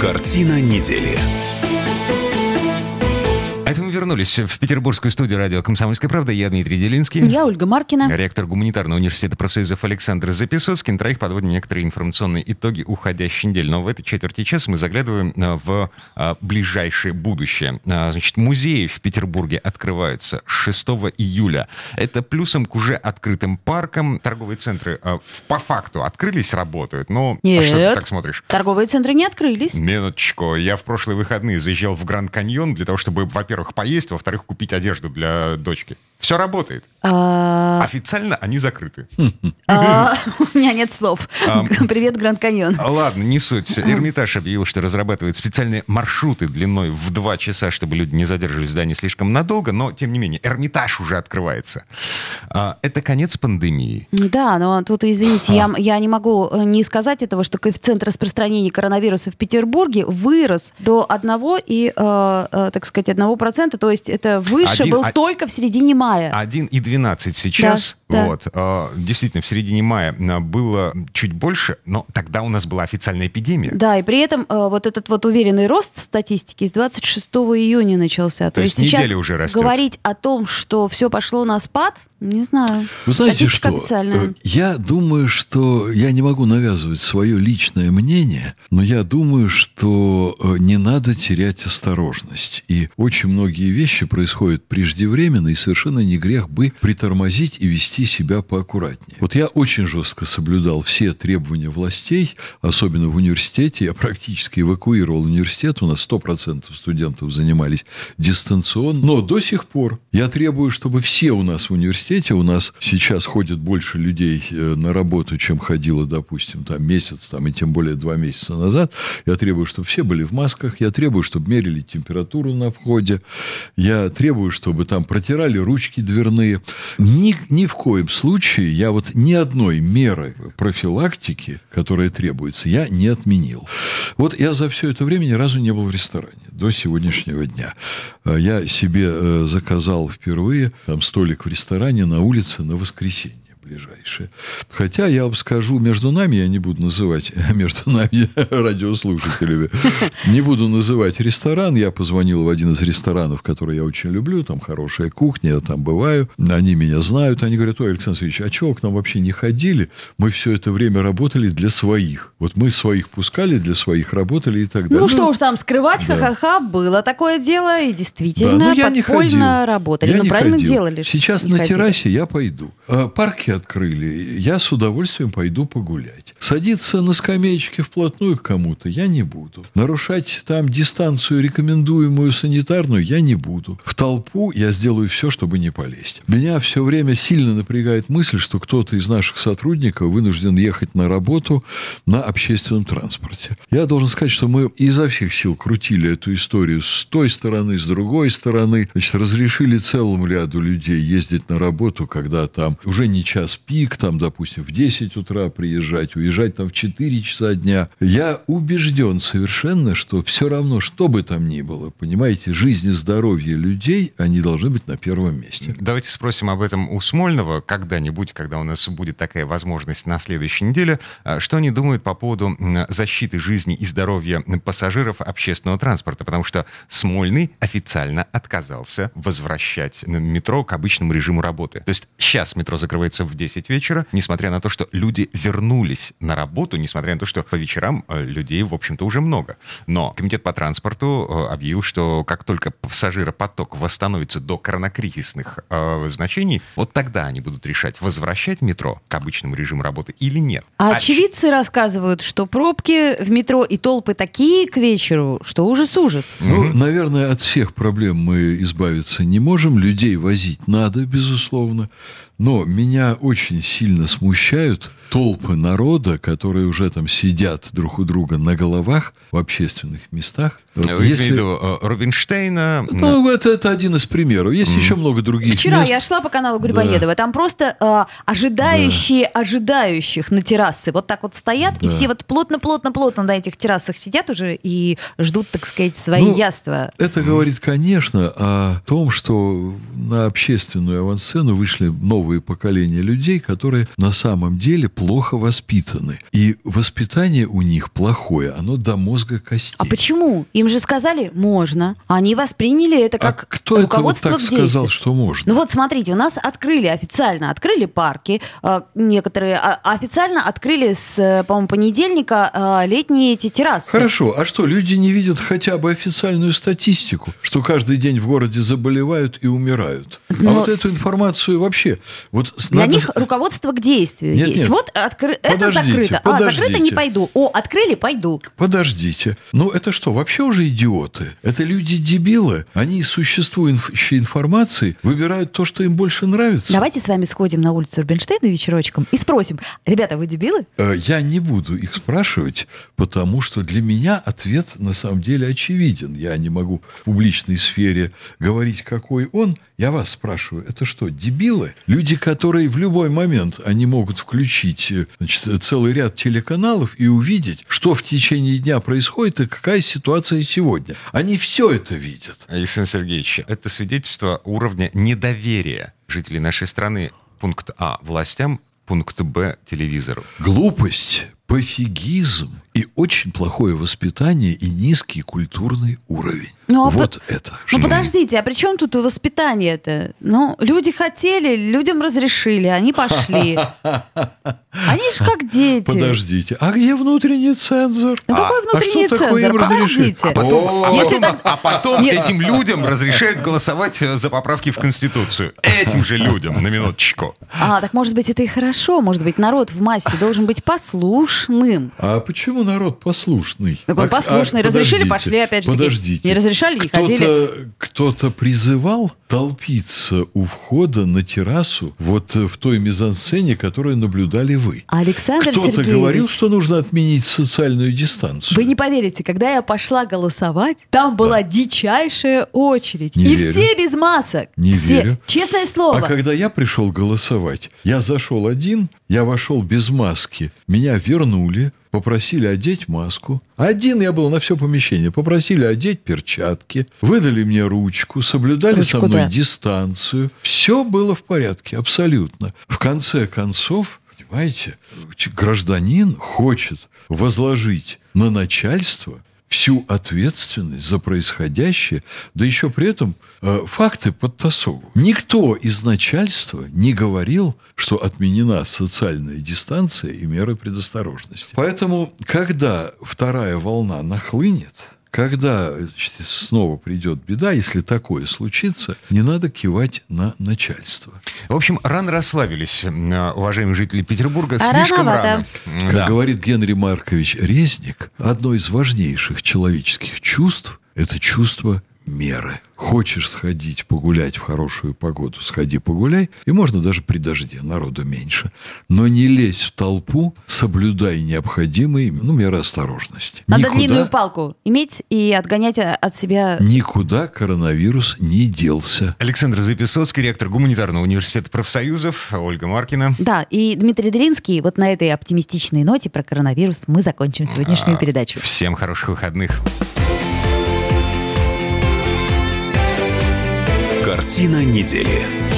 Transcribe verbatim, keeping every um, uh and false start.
Картина недели. Это мы вернулись в петербургскую студию радио «Комсомольская правда». Я Дмитрий Делинский. Я Ольга Маркина. Ректор гуманитарного университета профсоюзов Александр Записоцкий. На троих подводим некоторые информационные итоги уходящей недели. Но в этой четверти часа мы заглядываем в а, ближайшее будущее. А, значит, музеи в Петербурге открываются шестого июля. Это плюсом к уже открытым паркам. Торговые центры а, по факту открылись, работают. Но Нет, а что ты так смотришь? Торговые центры не открылись. Минуточку. Я в прошлые выходные заезжал в Гранд Каньон для того, чтобы, во-первых, поесть, во-вторых, купить одежду для дочки. Все работает. А... Официально они закрыты. А, у меня нет слов. Привет, Гранд Каньон. Ладно, не суть. Эрмитаж объявил, что разрабатывает специальные маршруты длиной в два часа, чтобы люди не задерживались в здании слишком надолго, но, тем не менее, Эрмитаж уже открывается. Это конец пандемии. Да, но тут, извините, я, я не могу не сказать этого, что коэффициент распространения коронавируса в Петербурге вырос до одного и, э, э, так сказать, одного процента, то есть это выше Один, был а... только в середине мая. один и двенадцать сейчас. Да, вот. да. Действительно, в середине мая было чуть больше, но тогда у нас была официальная эпидемия. Да, и при этом вот этот вот уверенный рост статистики с двадцать шестого июня начался. То, То есть, есть сейчас уже растет. Говорить о том, что все пошло на спад, не знаю. Вы знаете Статистика что? Официальная. Я думаю, что я не могу навязывать свое личное мнение, но я думаю, что не надо терять осторожность. И очень многие вещи происходят преждевременно, и совершенно не грех бы притормозить и вести себя поаккуратнее. Вот я очень жестко соблюдал все требования властей, особенно в университете. Я практически эвакуировал университет. У нас сто процентов студентов занимались дистанционно. Но до сих пор я требую, чтобы все у нас в университете, у нас сейчас ходит больше людей на работу, чем ходило, допустим, там месяц, там, и тем более два месяца назад. Я требую, чтобы все были в масках. Я требую, чтобы мерили температуру на входе. Я требую, чтобы там протирали ручки дверные. Ни, ни в коем случае я вот ни одной меры профилактики, которая требуется, я не отменил. Вот я за все это время ни разу не был в ресторане до сегодняшнего дня. Я себе заказал впервые там столик в ресторане на улице на воскресенье ближайшее. Хотя я вам скажу, между нами, я не буду называть, между нами радиослушателями, не буду называть ресторан. Я позвонил в один из ресторанов, который я очень люблю, там хорошая кухня, я там бываю. Они меня знают, они говорят: ой, Александр Сергеевич, а чего к нам вообще не ходили? Мы все это время работали для своих. Вот мы своих пускали, для своих работали и так далее. Ну, что уж там скрывать, да. ха-ха-ха, было такое дело, и действительно, да, я подпольно работали. Я ну, не правильно ходил. делали. Сейчас на ходили. террасе я пойду. Парки открыли, я с удовольствием пойду погулять. Садиться на скамеечке вплотную к кому-то я не буду. Нарушать там дистанцию, рекомендуемую санитарную, я не буду. В толпу я сделаю все, чтобы не полезть. Меня все время сильно напрягает мысль, что кто-то из наших сотрудников вынужден ехать на работу на общественном транспорте. Я должен сказать, что мы изо всех сил крутили эту историю с той стороны, с другой стороны. Значит, разрешили целому ряду людей ездить на работу, когда там уже не час пик, там, допустим, в десять утра приезжать, уезжать там в четыре часа дня. Я убежден совершенно, что все равно, что бы там ни было, понимаете, жизнь и здоровье людей, они должны быть на первом месте. Давайте спросим об этом у Смольного когда-нибудь, когда у нас будет такая возможность на следующей неделе. Что они думают по поводу защиты жизни и здоровья пассажиров общественного транспорта? Потому что Смольный официально отказался возвращать метро к обычному режиму работы. То есть сейчас метро закрывается в десять вечера, несмотря на то, что люди вернулись на работу, несмотря на то, что по вечерам людей, в общем-то, уже много. Но Комитет по транспорту объявил, что как только пассажиропоток восстановится до коронакризисных э, значений, вот тогда они будут решать, возвращать метро к обычному режиму работы или нет. А очевидцы а... рассказывают, что пробки в метро и толпы такие к вечеру, что ужас-ужас. Ну, mm-hmm. наверное, от всех проблем мы избавиться не можем. Людей возить надо, безусловно. Но меня очень сильно смущают толпы народа, которые уже там сидят друг у друга на головах в общественных местах. Вот вы если... имеете в виду Рубинштейна? Ну, это, это один из примеров. Есть mm. еще много других Вчера мест. я шла по каналу Грибоедова. Да. Там просто э, ожидающие да. ожидающих на террасе вот так вот стоят, да. и все вот плотно-плотно-плотно на этих террасах сидят уже и ждут, так сказать, свои ну, яства. Это mm. говорит, конечно, о том, что на общественную авансцену вышли новые новые поколения людей, которые на самом деле плохо воспитаны. И воспитание у них плохое, оно до мозга костей. А почему? Им же сказали, можно. Они восприняли это как а кто руководство это вот так к действию. сказал, что можно? Ну вот смотрите, у нас открыли официально, открыли парки, э, некоторые а, официально открыли с, по-моему, понедельника э, летние эти террасы. Хорошо, а что, люди не видят хотя бы официальную статистику, что каждый день в городе заболевают и умирают? Но... А вот эту информацию вообще... Вот для надо... них руководство к действию нет, есть. Нет. Вот откры... это закрыто. Подождите. А, закрыто не пойду. О, открыли, пойду. Подождите. Ну это что, вообще уже идиоты? Это люди-дебилы? Они из существующей информации выбирают то, что им больше нравится? Давайте с вами сходим на улицу Рубинштейна вечерочком и спросим, ребята, вы дебилы? Я не буду их спрашивать, потому что для меня ответ на самом деле очевиден. Я не могу в публичной сфере говорить, какой он. Я вас спрашиваю, это что, дебилы? Люди, которые в любой момент они могут включить, значит, целый ряд телеканалов и увидеть, что в течение дня происходит и какая ситуация сегодня. Они все это видят. Александр Сергеевич, это свидетельство уровня недоверия жителей нашей страны. Пункт А – властям, пункт Б – телевизору. Глупость, пофигизм и очень плохое воспитание и низкий культурный уровень. Ну, а вот по... это. Ну, подождите, а при чем тут воспитание-то? Ну, люди хотели, людям разрешили, они пошли. Они же как дети. Подождите, а где внутренний цензор? Ну, какой внутренний а что такое цензор? им разрешили? Подождите. А потом, а Если потом, так- а потом Нет. этим людям разрешают голосовать за поправки в Конституцию. Этим же людям, на минуточку. А, так может быть, это и хорошо. Может быть, народ в массе должен быть послушным. А почему народ послушный? Так он А- послушный. а, Разрешили, подождите, пошли, опять же таки. Подождите. Не разрешали, не кто-то, ходили. Кто-то призывал толпиться у входа на террасу вот в той мизансцене, которую наблюдали вы. Александр Кто-то Сергеевич, говорил, что нужно отменить социальную дистанцию. вы не поверите, когда я пошла голосовать, там была дичайшая очередь. Не и верю. все без масок. Не все. верю. Честное слово. А когда я пришел голосовать, я зашел один, я вошел без маски, меня вернули, попросили одеть маску. Один я был на все помещение. Попросили одеть перчатки, выдали мне ручку, соблюдали Ручку, со мной да. дистанцию. Все было в порядке, абсолютно. В конце концов, понимаете, гражданин хочет возложить на начальство всю ответственность за происходящее, да еще при этом э, факты подтасовывают. Никто из начальства не говорил, что отменена социальная дистанция и меры предосторожности. Поэтому, когда вторая волна нахлынет, когда значит, снова придет беда, если такое случится, не надо кивать на начальство. В общем, рано расслабились, э, уважаемые жители Петербурга. А Слишком рановато. рано. Как Да. говорит Генри Маркович Резник, одно из важнейших человеческих чувств – это чувство меры. Хочешь сходить погулять в хорошую погоду, сходи погуляй, и можно даже при дожде, народу меньше. Но не лезь в толпу, соблюдай необходимые ну, меры осторожности. Надо Никуда- длинную палку иметь и отгонять от себя... Никуда коронавирус не делся. Александр Записоцкий, ректор Гуманитарного университета профсоюзов, Ольга Маркина. Да, и Дмитрий Дринский. Вот на этой оптимистичной ноте про коронавирус мы закончим сегодняшнюю А, передачу. Всем хороших выходных. Картина недели.